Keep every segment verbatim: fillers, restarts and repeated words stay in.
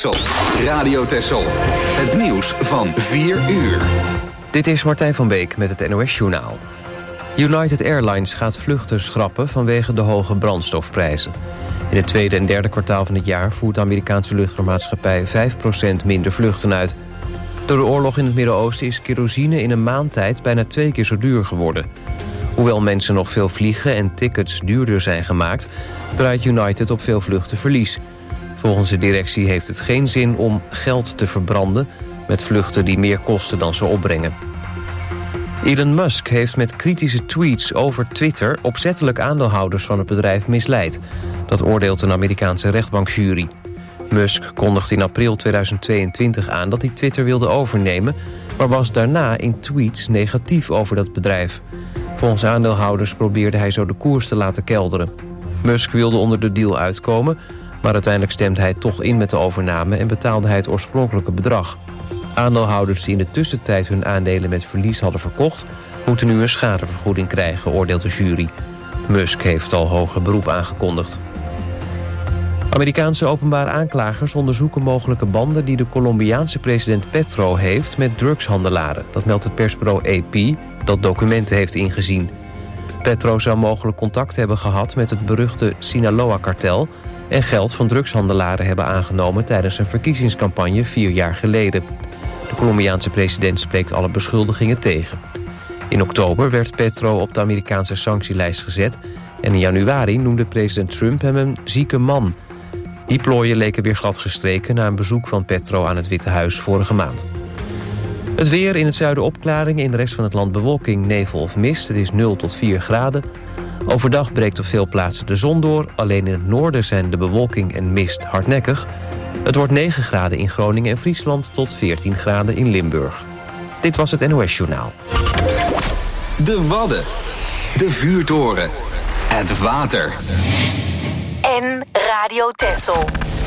Texel. Radio Texel. Het nieuws van vier uur. Dit is Martijn van Beek met het N O S-journaal. United Airlines gaat vluchten schrappen vanwege de hoge brandstofprijzen. In het tweede en derde kwartaal van het jaar voert de Amerikaanse luchtvaartmaatschappij vijf procent minder vluchten uit. Door de oorlog in het Midden-Oosten is kerosine in een maand tijd bijna twee keer zo duur geworden. Hoewel mensen nog veel vliegen en tickets duurder zijn gemaakt, draait United op veel vluchten verlies. Volgens de directie heeft het geen zin om geld te verbranden met vluchten die meer kosten dan ze opbrengen. Elon Musk heeft met kritische tweets over Twitter opzettelijk aandeelhouders van het bedrijf misleid. Dat oordeelt een Amerikaanse rechtbankjury. Musk kondigde in april tweeduizend tweeëntwintig aan dat hij Twitter wilde overnemen, maar was daarna in tweets negatief over dat bedrijf. Volgens aandeelhouders probeerde hij zo de koers te laten kelderen. Musk wilde onder de deal uitkomen, maar uiteindelijk stemde hij toch in met de overname en betaalde hij het oorspronkelijke bedrag. Aandeelhouders die in de tussentijd hun aandelen met verlies hadden verkocht, moeten nu een schadevergoeding krijgen, oordeelt de jury. Musk heeft al hoger beroep aangekondigd. Amerikaanse openbare aanklagers onderzoeken mogelijke banden die de Colombiaanse president Petro heeft met drugshandelaren. Dat meldt het persbureau A P, dat documenten heeft ingezien. Petro zou mogelijk contact hebben gehad met het beruchte Sinaloa-kartel en geld van drugshandelaren hebben aangenomen tijdens een verkiezingscampagne vier jaar geleden. De Colombiaanse president spreekt alle beschuldigingen tegen. In oktober werd Petro op de Amerikaanse sanctielijst gezet en in januari noemde president Trump hem een zieke man. Die plooien leken weer gladgestreken na een bezoek van Petro aan het Witte Huis vorige maand. Het weer, in het zuiden opklaringen, in de rest van het land bewolking, nevel of mist. Het is nul tot vier graden. Overdag breekt op veel plaatsen de zon door. Alleen in het noorden zijn de bewolking en mist hardnekkig. Het wordt negen graden in Groningen en Friesland tot veertien graden in Limburg. Dit was het N O S-journaal. De Wadden. De vuurtoren. Het water. En Radio Texel.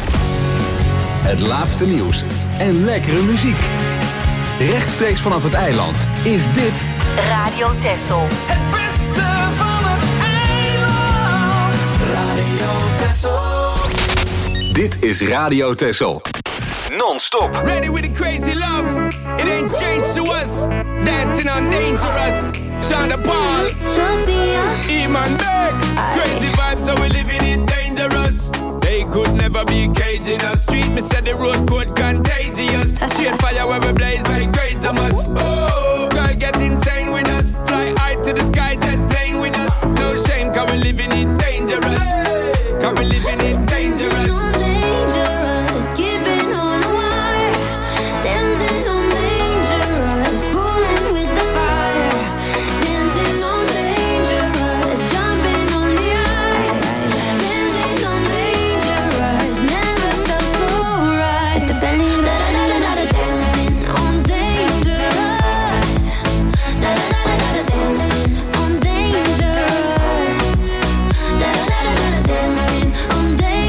Het laatste nieuws en lekkere muziek. Rechtstreeks vanaf het eiland is dit Radio Texel. Het beste van het eiland. Radio Texel. Dit is Radio Texel. Non-stop. Ready with the crazy love. It ain't strange to us. Dancing on Dangerous. Shonda Paul. Sophia. Iman Beck. Crazy vibes, so we living it dangerous. They could never be caging us. Street, me said the road code contagious. Shade fire where we blaze like great Thomas. Oh, girl get insane with us. Fly high to the sky, jet plane with us. No shame, cause we living it dangerous. Cause we living it dangerous. Dangerous, keeping on the wire. Dancing on dangerous, fooling with the fire. Dancing on dangerous, jumping on the ice. Dancing on dangerous, never felt so right. It's the belly da da da da da dancing on dangerous. Da da da da da dancing on dangerous. Da da da da dancing on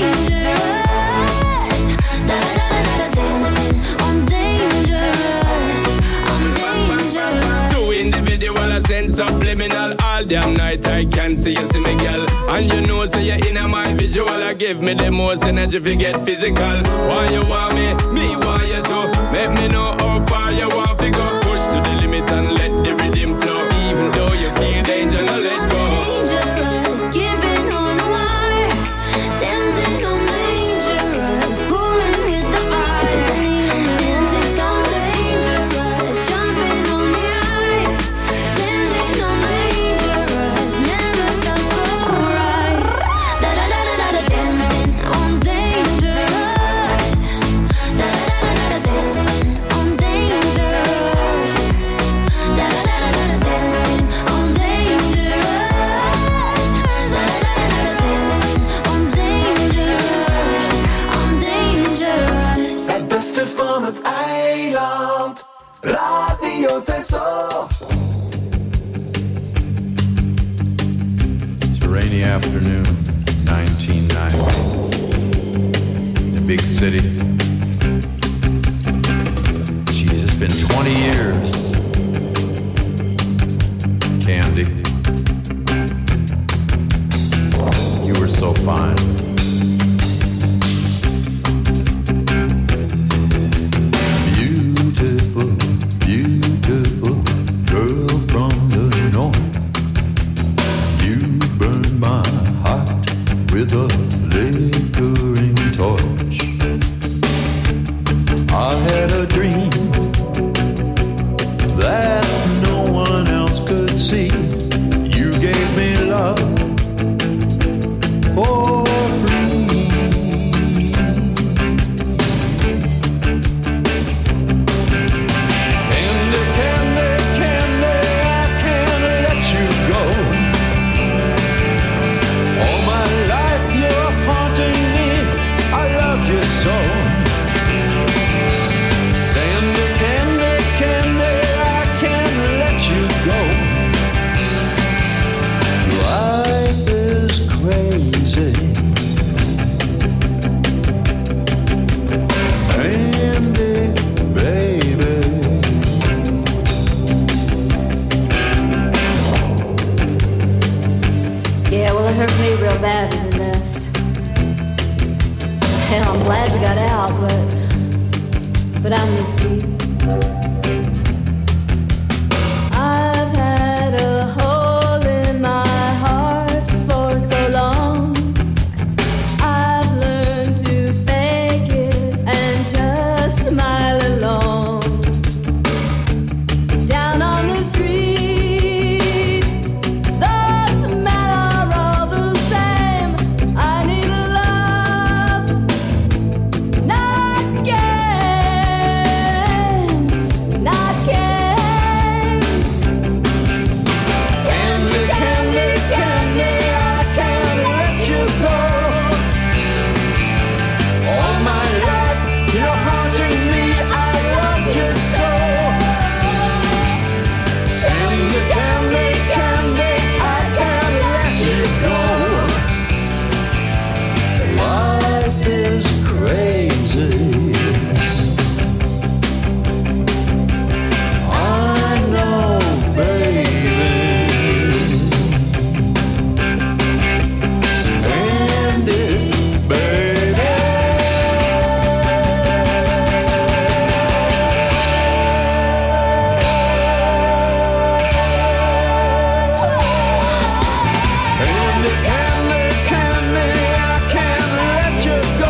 dangerous. Da da da da dancing on dangerous. On dangerous. Two individual, I send subliminal. All damn night I can't see you, see me, girl. And you know, so you're in my visual. I give me the most energy if you get physical. Why you want me, me want you too. Make me know how far you want to go. Push to the limit and let the rhythm flow. Even though you feel danger, no let go. Dangerous, keeping on the wire. Dancing on dangerous, fooling with the fire. Dancing on dangerous, jumping on the ice. Dancing on dangerous, never felt so right. Da da da da da dancing on dangerous. Da da da da dancing on dangerous. Da da da da dancing on dangerous. Da da da da dancing on dangerous. On dangerous. Het beste van het eiland. Radio Texel. It's a rainy afternoon, nineteen ninety. In a big city. Jeez, it's been twenty years. Candy. You were so fine. but but I miss you. I've had a hole in my heart for so long. I've learned to fake it and just smile along. Down on the street, the smell are all the same. I need a love, not games, not games. Candy, candy, candy, I can't let you go. All my life, you're haunting me, I love you so. Candy, candy, candy, I can't let you go. Life is crazy. I know, baby. Candy, baby. Candy, candy, candy, I can't let you go.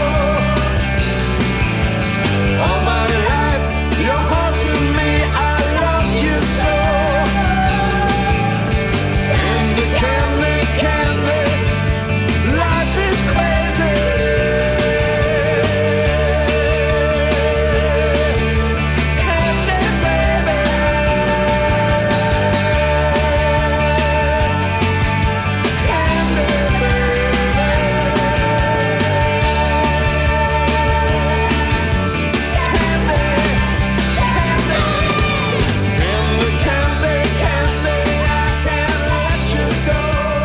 All my life, you're haunting me, I love you so. Candy, candy, candy, life is crazy. Candy, baby. Candy, Candy, candy, candy, I can't let you go.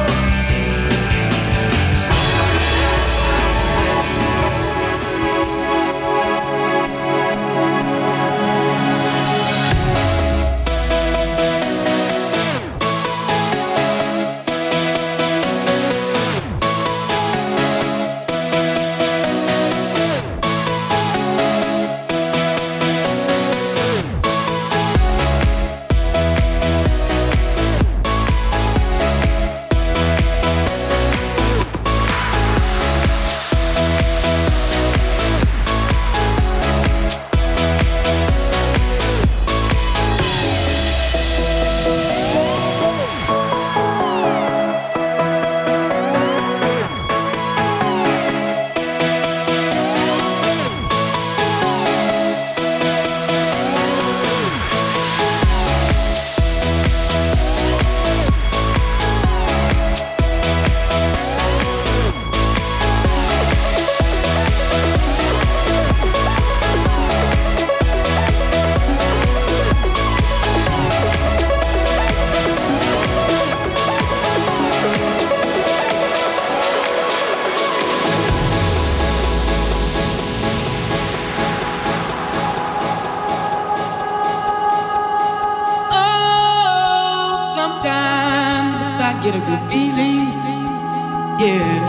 Oh, sometimes I get a good feeling, yeah.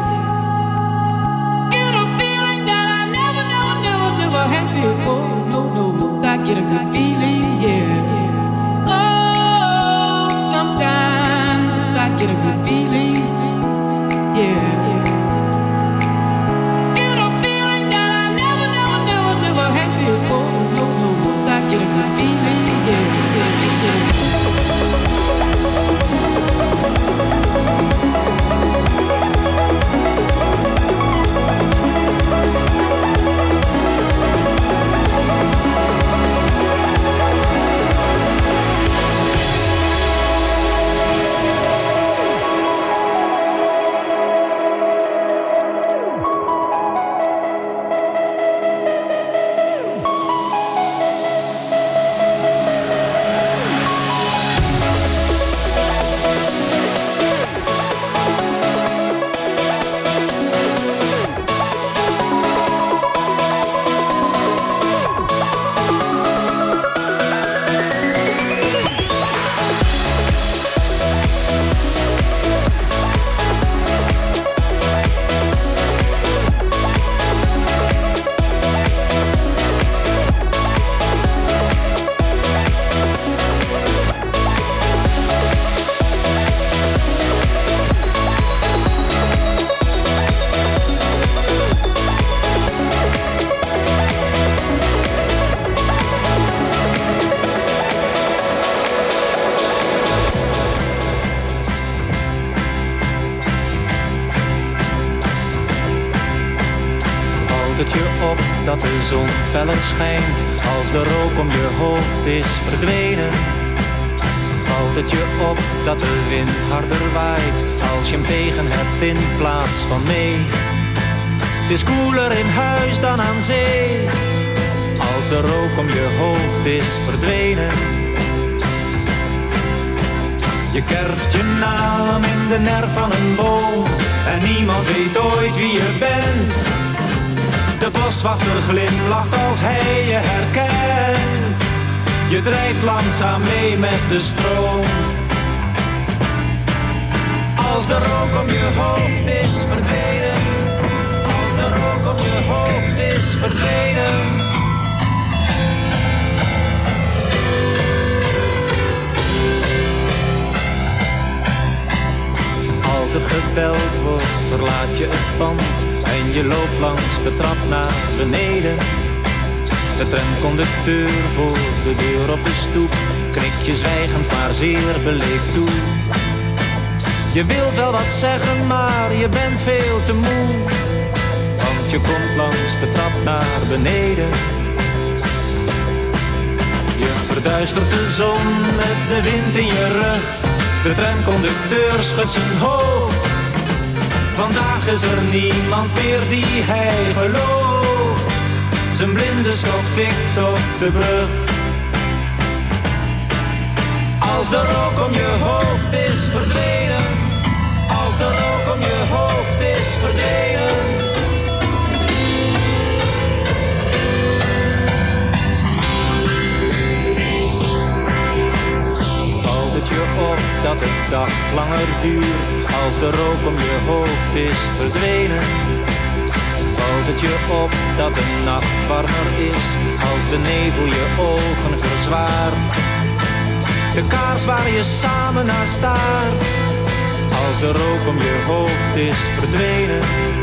Get a feeling that I never, never, never, never had before. No, no, no, I get a good feeling, yeah. Oh, sometimes I get a good feeling, yeah. Get a feeling that I never, never, never, never had before. No, no, no, I get a good feeling, yeah, yeah, yeah. zon feller schijnt, als de rook om je hoofd is verdwenen, valt het je op dat de wind harder waait, als je hem tegen hebt in plaats van mee. Het is koeler in huis dan aan zee, als de rook om je hoofd is verdwenen. Je kerft je naam in de nerf van een boom en niemand weet ooit wie je bent. De boswachter glimlacht als hij je herkent. Je drijft langzaam mee met de stroom. Als de rook om je hoofd is verdwenen, als de rook om je hoofd is verdwenen. Als er gebeld wordt, verlaat je het pand en je loopt langs de trap naar beneden. De tramconducteur voor de deur op de stoep knikt je zwijgend maar zeer beleefd toe. Je wilt wel wat zeggen, maar je bent veel te moe, want je komt langs de trap naar beneden. Je verduistert de zon met de wind in je rug. De tramconducteur schudt zijn hoofd. Vandaag is er niemand meer die hij gelooft. Zijn blinde stok tikt op de brug. Als de rook om je hoofd is verdwenen, als de rook om je hoofd is verdwenen. Je op dat de dag langer duurt, als de rook om je hoofd is verdwenen. Valt het je op dat de nacht warmer is, als de nevel je ogen verzwaart. De kaars waar je samen naar staart, als de rook om je hoofd is verdwenen.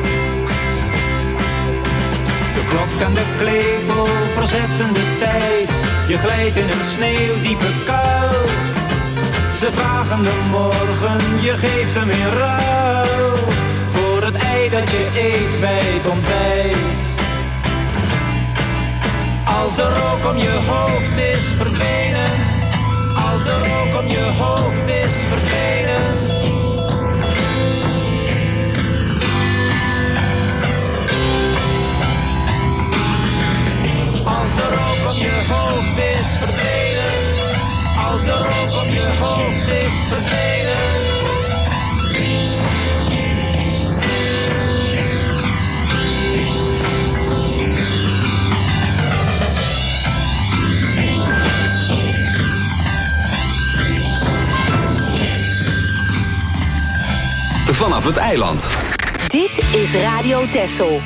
De klok en de klepel verzetten de tijd, je glijdt in een sneeuwdiepe kuil. Ze vragen de morgen, je geeft hem in ruil voor het ei dat je eet bij het ontbijt. Als de rook om je hoofd is verdwenen, als de rook om je hoofd is verdwenen. Als de rook om je hoofd is verdwenen, als de rook om je hoofd is verdwenen. Vanaf het eiland. Dit is Radio Texel.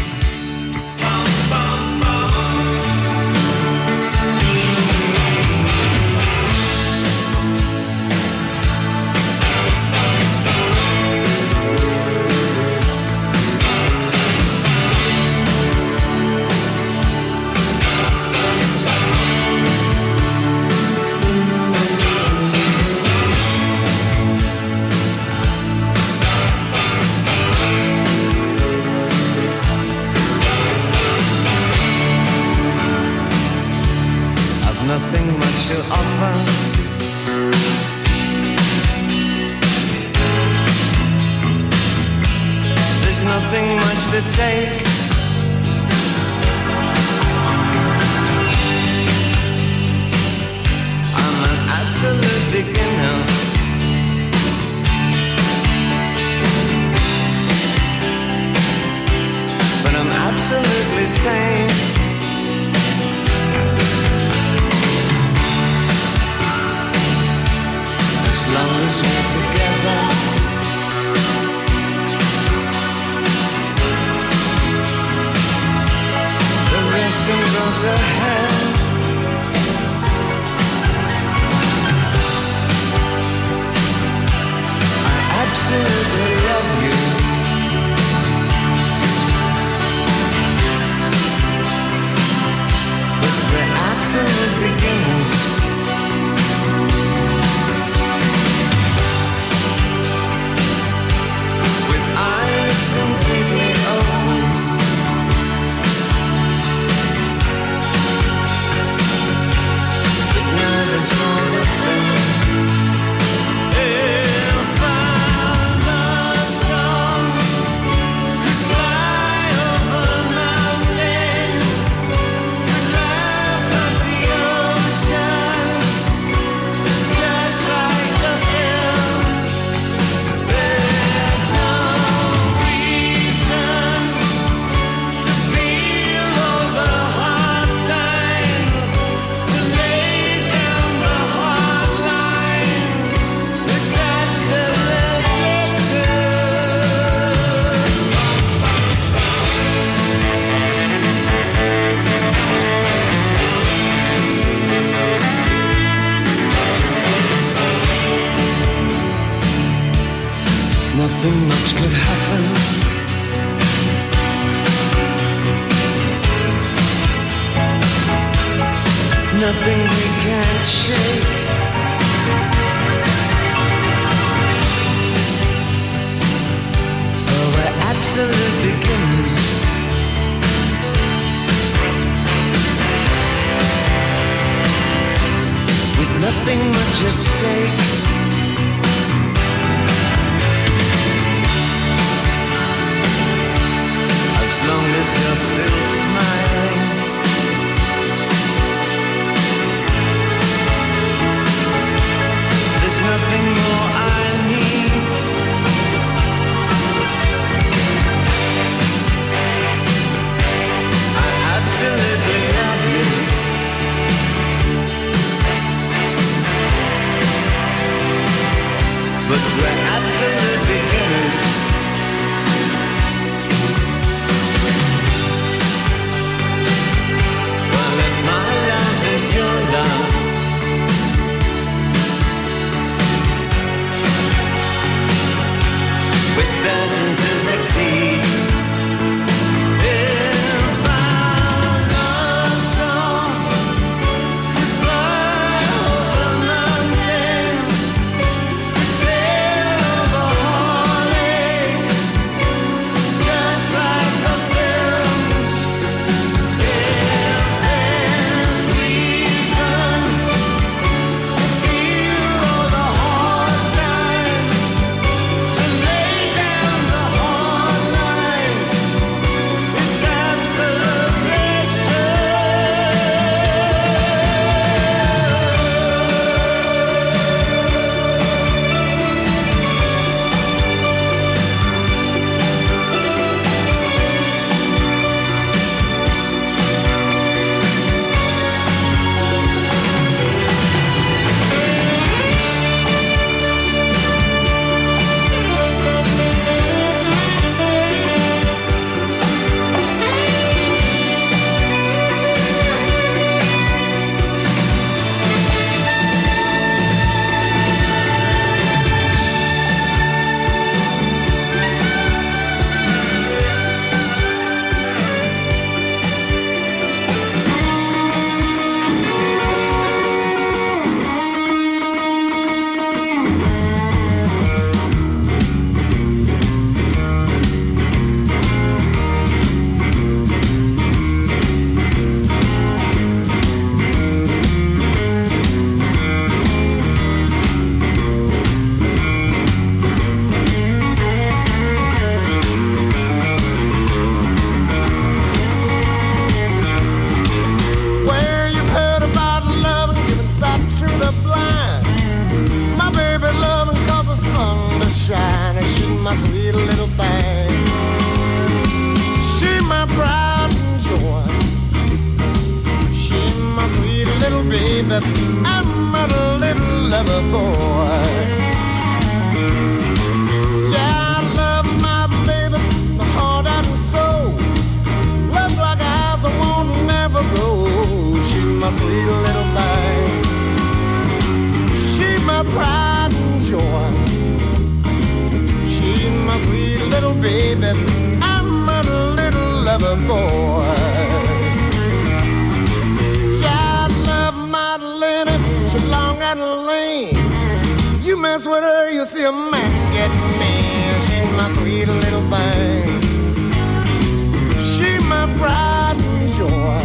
Nothing much to offer. There's nothing much to take. I'm an absolute beginner. But I'm absolutely sane. As long as we're together, the rest can go to hell. I absolutely love you. But we're absolute beginners. Completely open, much could happen. Nothing we can't shake. Oh, we're absolute beginners. With nothing much at stake. As long as you're still smiling. There's nothing more I need. I absolutely love you. But we're absolute beginners. Well, if my love is your love, we're certain to succeed. If our love song would fly over mountains, sail over heartache, just like the films. If there's reason to feel all the hard times, to lay down the hard lines, it's absolutely true. Well, you've heard about love and giving sight to the blind. My baby loving cause the sun to shine, and she's my sweet little thing. She's my pride and joy. She's my sweet little baby. I'm a little lover boy. Yeah, I love my baby, my heart and soul. Love like eyes I won't never grow. She's my sweet little thing. She's my pride and joy. She's my sweet little baby. I'm a little lover boy. Yeah, I love Madalena. She's long and lean. You mess with her, you see a man get mean. She's my sweet little thing. She's my pride and joy.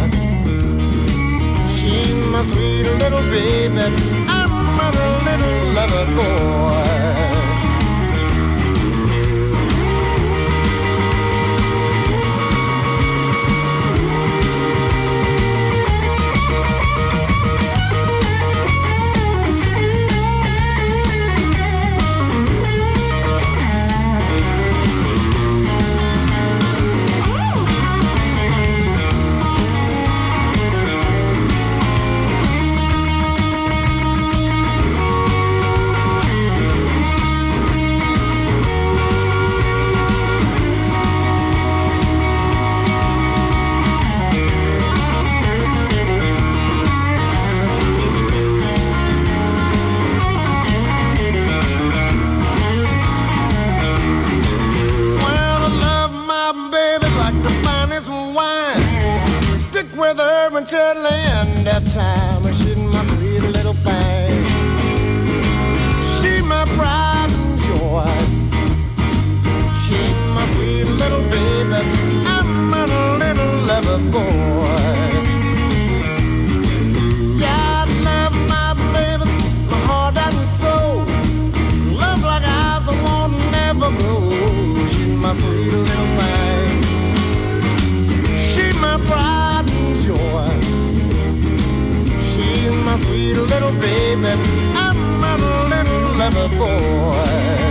She's my sweet little baby. I'm a little lover boy. early end of time. She's my sweet little thing. She's my pride and joy. She's my sweet little baby. I'm a little lover boy. Yeah, I love my baby, my heart and soul. Love like eyes I won't never grow. She's my sweet little thing. She's my pride and joy. She's my sweet little baby. I'm a little lover boy.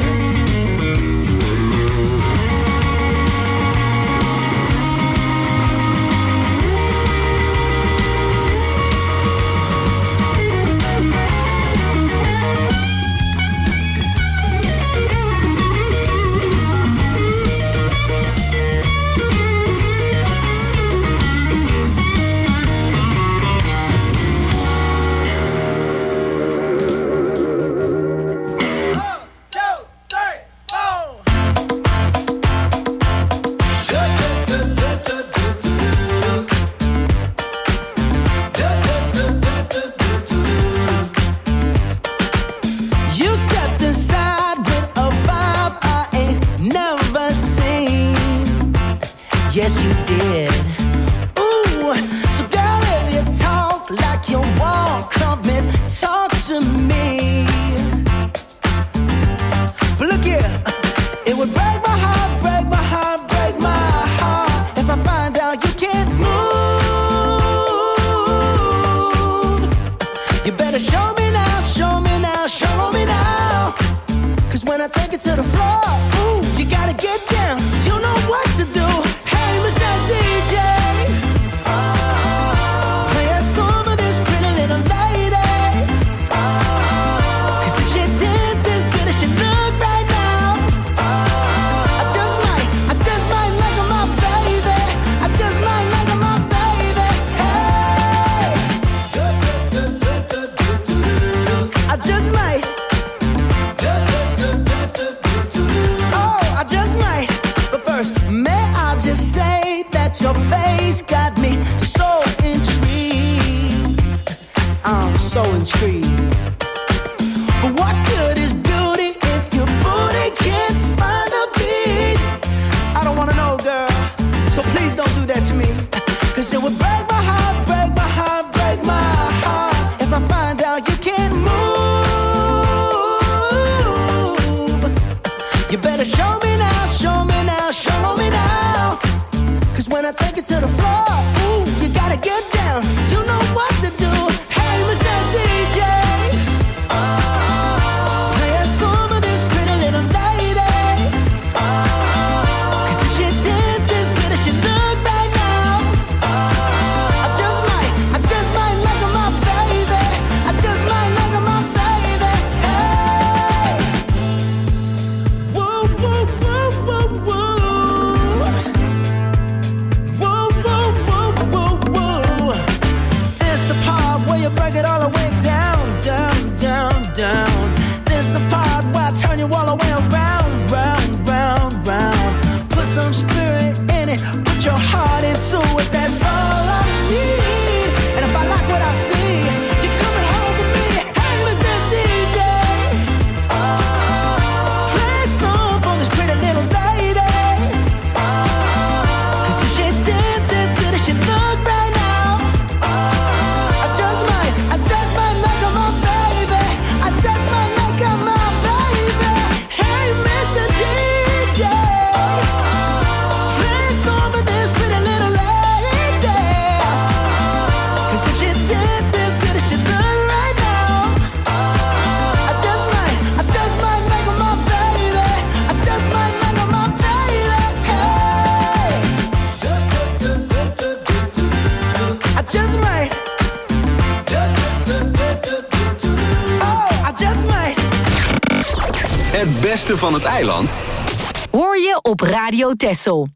Het beste van het eiland hoor je op Radio Texel.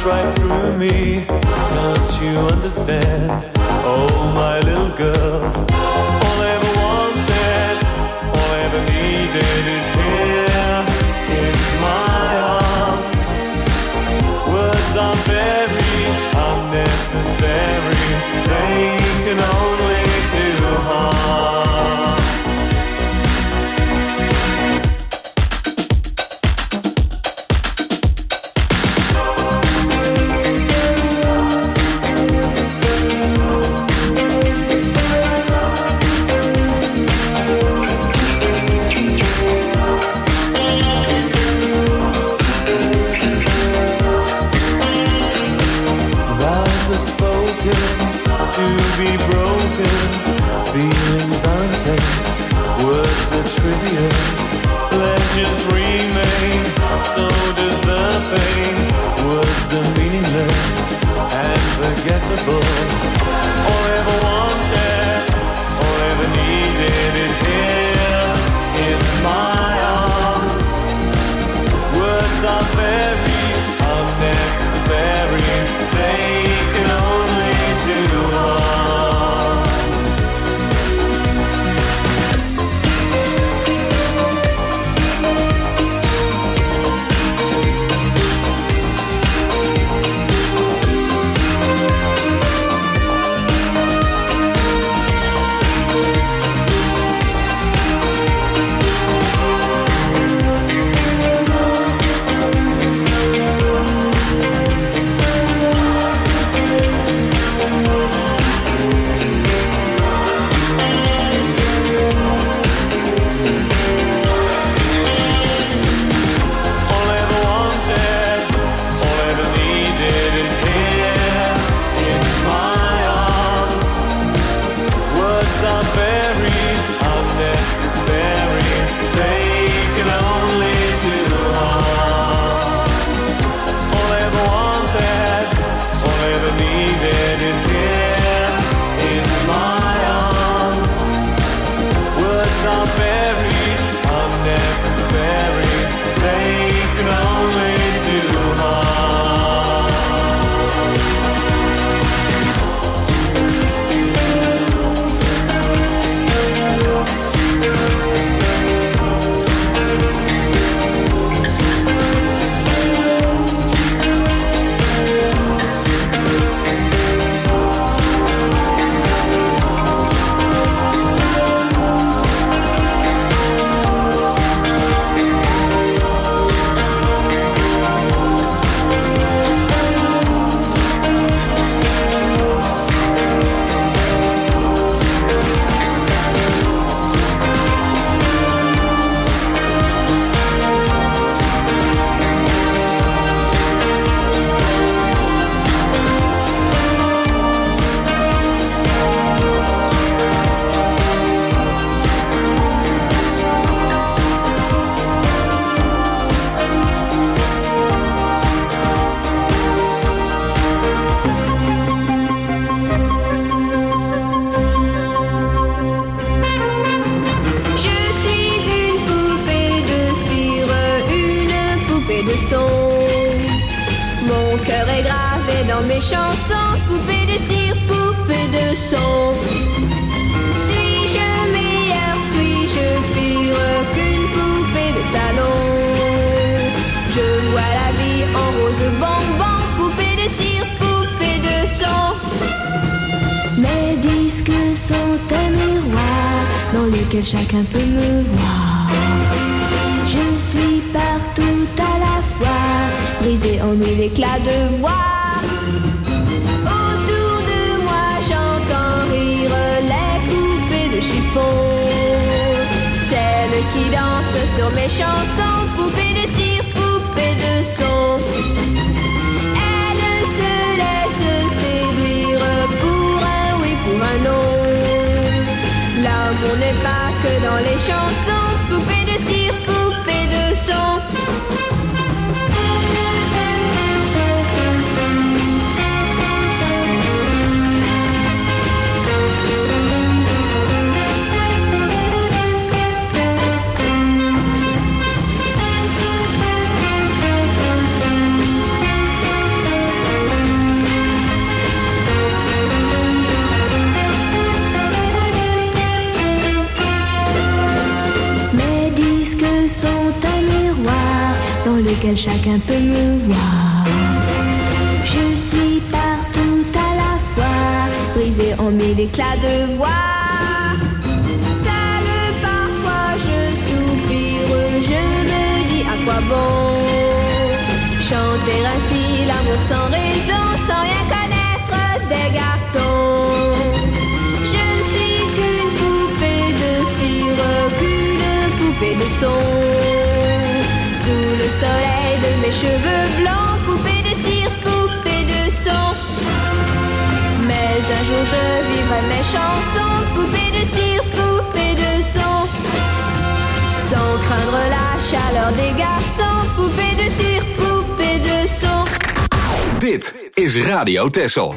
cuts right through me. Can't you understand? Oh, my little girl. All I ever wanted, all I ever needed is here in my arms. Words are very unnecessary. They can only do harm. To be broken, feelings are intense, words are trivial, pleasures remain, so does the pain. Words are meaningless and forgettable. All I ever wanted, all I ever needed is here in my arms. Words are very unnecessary, they can only do harm. Chansons, poupée de cire, poupée de son. Suis-je meilleure, suis-je pire qu'une poupée de salon? Je vois la vie en rose bonbon, poupée de cire, poupée de son. Mes disques sont un miroir dans lequel chacun peut me voir. Je suis partout à la fois, brisée en mille éclats de voix. Autour de moi j'entends rire les poupées de chiffon, celles qui dansent sur mes chansons, poupées de cire, poupées de son. Elles se laissent séduire pour un oui, pour un non. L'amour n'est pas que dans les chansons, poupées de cire, poupées de son. lequel chacun peut me voir. Je suis partout à la fois, brisée en mille éclats de voix. Seule parfois je soupire, je me dis à quoi bon chanter ainsi l'amour sans raison, sans rien connaître des garçons. Je ne suis qu'une poupée de cire, qu'une poupée de son. Sous le soleil de mes cheveux blancs, poupée de cire, poupée de son. Mais un jour je vivrai mes chansons, poupée de cire, poupée de son. Sans craindre la chaleur des garçons, poupée de cire, poupée de son. Dit is Radio Texel.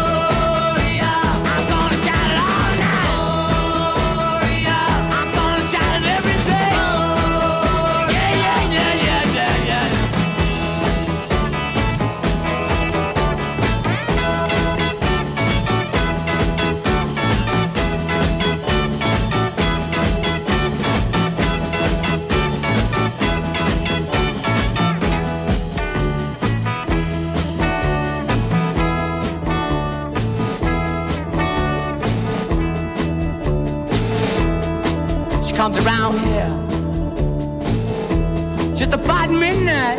I'm gonna comes around here just about midnight.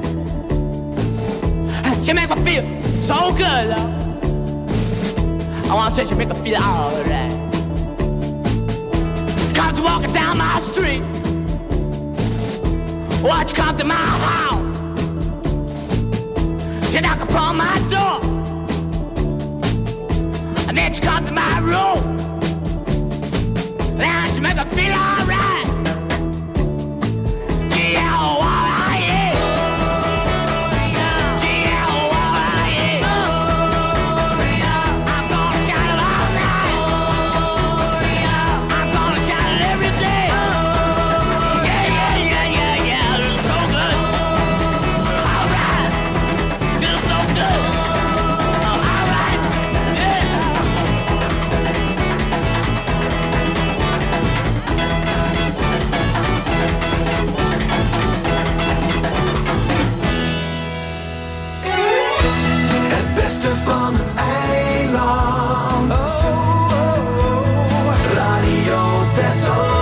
She make me feel so good, love. I wanna say she make me feel alright. Comes walking down my street. Watch you come to my house. You knock upon my door. And then you come to my room. And you make me feel alright. G L Y A. G L Y A. I'm gonna shout it all night. I'm gonna shout it every day. Yeah, yeah, yeah, yeah, yeah. It's so good. Alright. Just so good. Alright. Yeah. Het beste van het eiland. Oh, oh, oh. Radio Texel.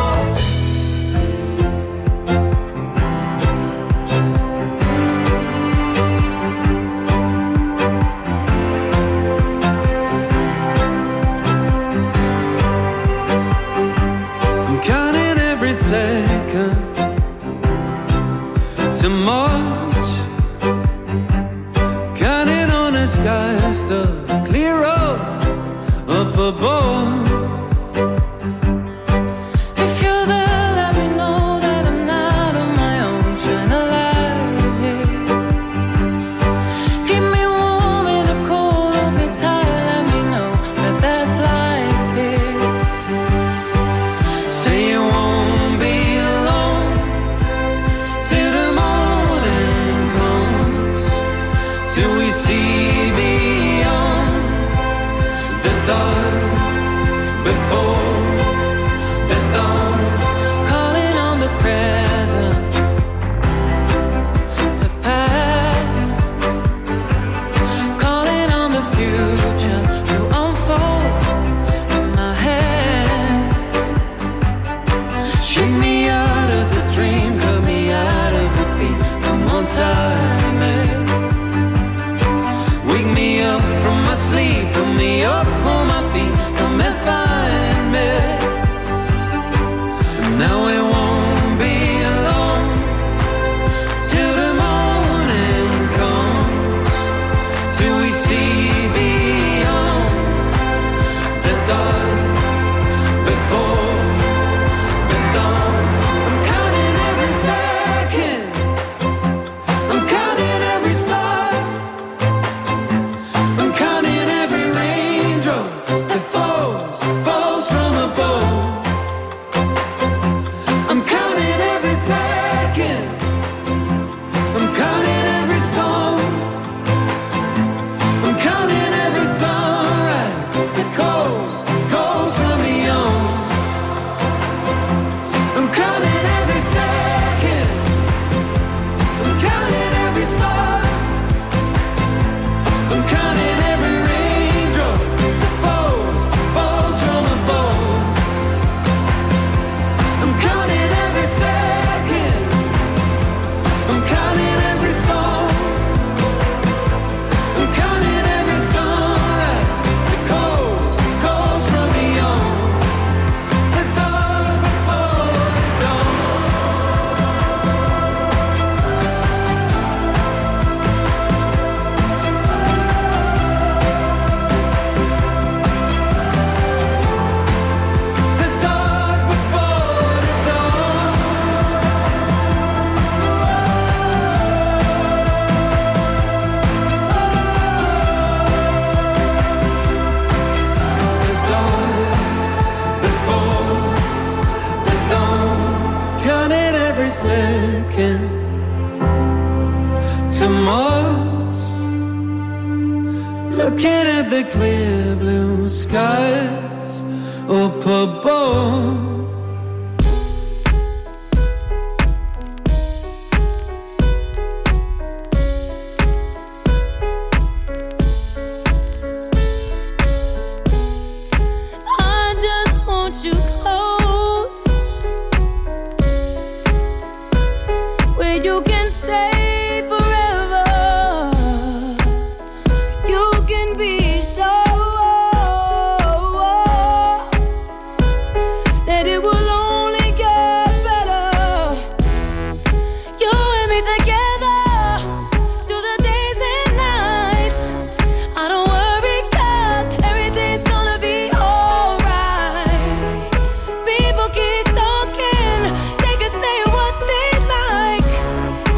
I'm counting every second too much. Counting on the skies to clear up up above. If you're there, let me know that I'm not on my own. Shine a light here. Keep me warm in the cold, hold me tight. Let me know that there's life here. Say you won't be alone till the morning comes, till we see beyond the dark before the dawn. Calling on the present to pass, calling on the future to unfold in my hands. Shake me out of the dream, cut me out of the beat. Come on, time it. Wake me up from my sleep, put me up on my feet. Come and find me. Now we won't be alone till the morning comes, till we see beyond the dark before the dawn. I'm counting every second. I'm counting every star. I'm counting every raindrop that falls, falls from above. I'm counting every second. I'm counting every storm. I'm counting every sunrise that goes, goes from beyond. I'm counting every second. I'm counting every star. I'm counting every raindrop that falls, falls from above. I'm counting every second. I'm counting every storm. I'm counting every sunrise that goes, goes from beyond the dark before the dawn. The dark before the dawn. The dark before the dawn. Counting every second to Mars. Looking at the clear blue skies up above. I just want you close. that you can stay forever. You can be sure that it will only get better. You and me together through the days and nights. I don't worry 'cause everything's gonna be alright. People keep talking, they can say what they like.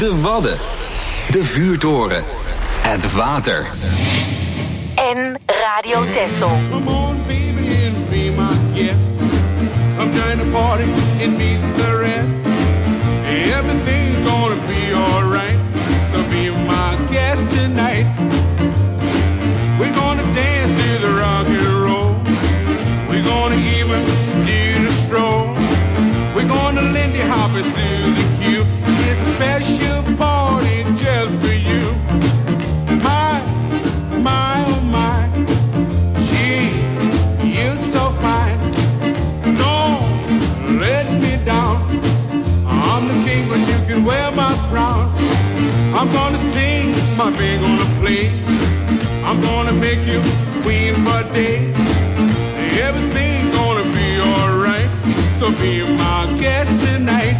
De Wadden. De Vuurtoren. Het water. En Radio Texel. Come on, baby, and be my guest. Come join the party and meet the rest. Everything's gonna be alright. So be my guest tonight. We're gonna dance to the rock and roll. We're gonna even do the stroll. We're gonna Lindy Hop it to the queue. It's a special party just for you. My, my, oh my. Gee, you're so fine. Don't let me down. I'm the king, but you can wear my crown. I'm gonna sing, my band gonna play. I'm gonna make you queen for a day. Everything's gonna be alright. So be my guest tonight.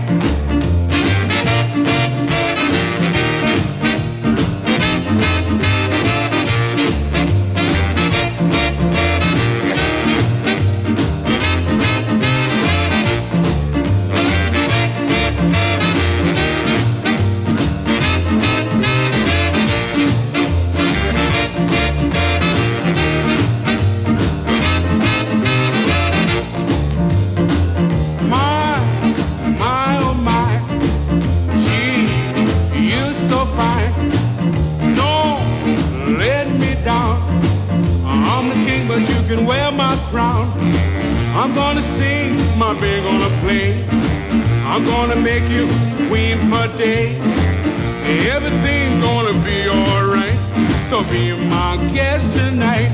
Wear my crown. I'm gonna sing, my band gonna play. I'm gonna make you queen for a day. Everything's gonna be alright. So be my guest tonight.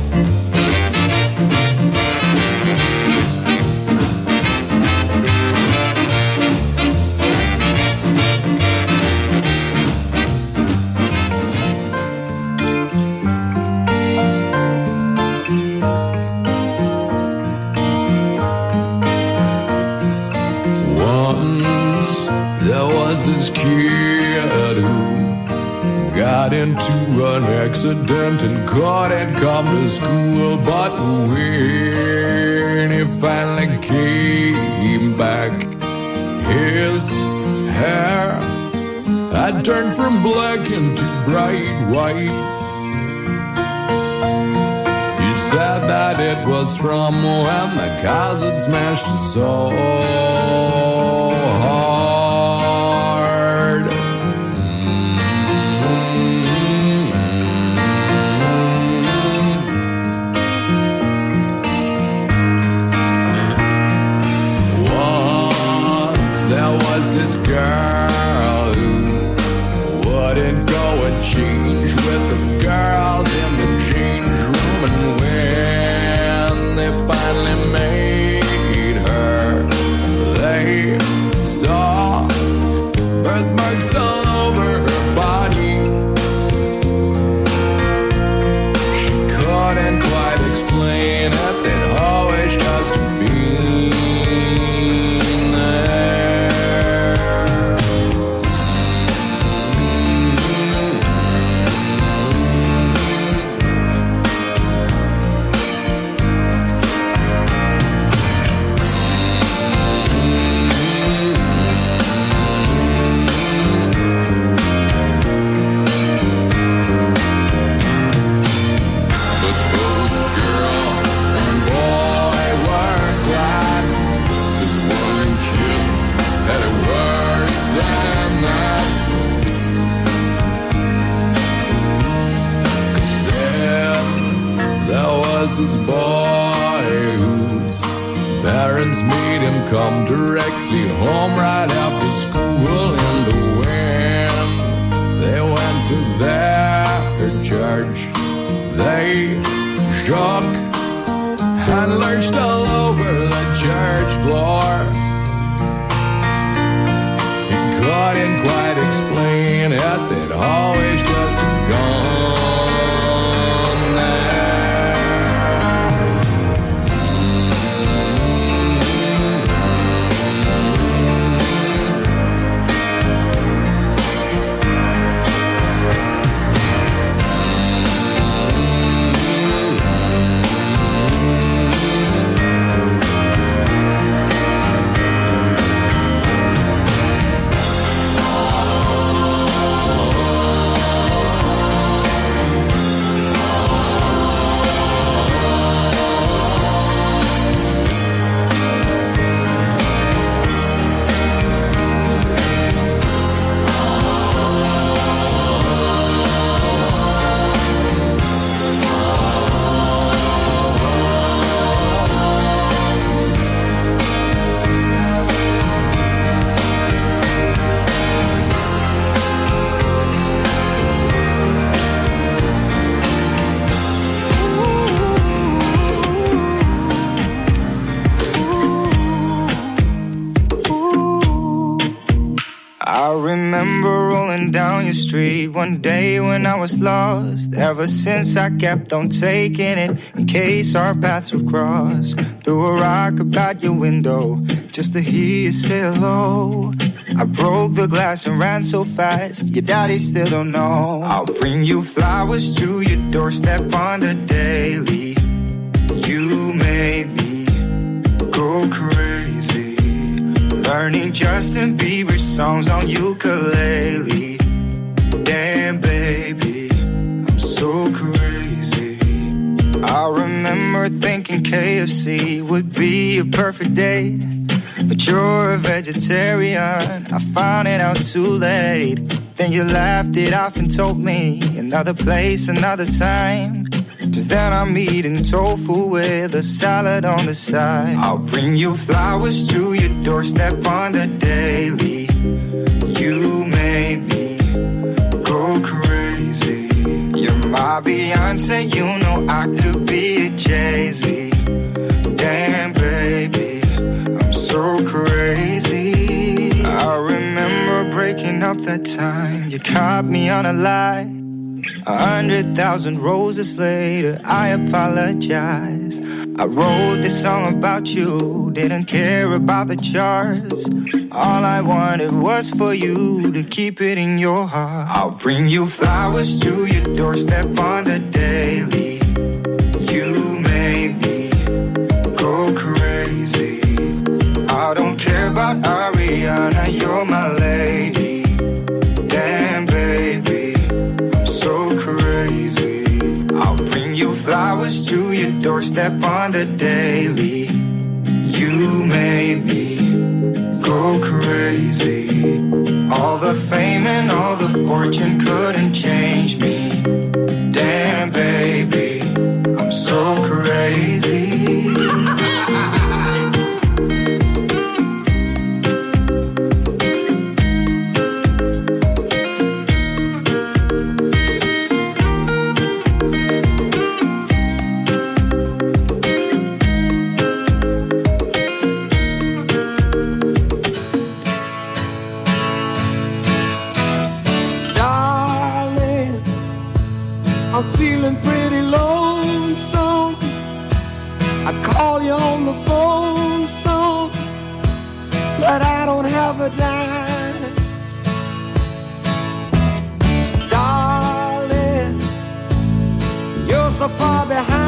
This kid who got into an accident and couldn't come to school, but when he finally came back, his hair had turned from black into bright white. He said that it was from when the cars had smashed his soul. This girl who wouldn't go and change with the girls in the change room, and when they finally made her, they saw birthmarks all over her body. She couldn't quite explain it, they'd always just been there. This boy whose parents made him come directly home right after school, and when they went to their church, they shook and lurched all over the church floor. He couldn't quite explain it, they'd always just gone. I remember rolling down your street one day when I was lost. Ever since I kept on taking it in case our paths would cross. Threw a rock about your window just to hear you say hello. I broke the glass and ran so fast, your daddy still don't know. I'll bring you flowers to your doorstep on the daily. You made me go crazy, learning Justin Bieber songs on ukulele. Damn baby, I'm so crazy. I remember thinking K F C would be a perfect date, but you're a vegetarian, I found it out too late. Then you laughed it off and told me another place, another time. Just then I'm eating tofu with a salad on the side. I'll bring you flowers to your doorstep on the daily. You made me go crazy. You're my Beyonce, you know I could be a Jay-Z. Damn baby, I'm so crazy. I remember breaking up that time you caught me on a lie. A hundred thousand roses later, I apologize. I wrote this song about you, didn't care about the charts. All I wanted was for you to keep it in your heart. I'll bring you flowers to your doorstep on the daily. You made me go crazy. I don't care about Ariana, you're my lady. Damn baby, so crazy. I'll bring you flowers to your doorstep on the daily. You made me go crazy. All the fame and all the fortune couldn't change me. Damn baby, I'm so crazy. I'm feeling pretty lonesome. I'd call you on the phone some, but I don't have a dime. Darling, you're so far behind.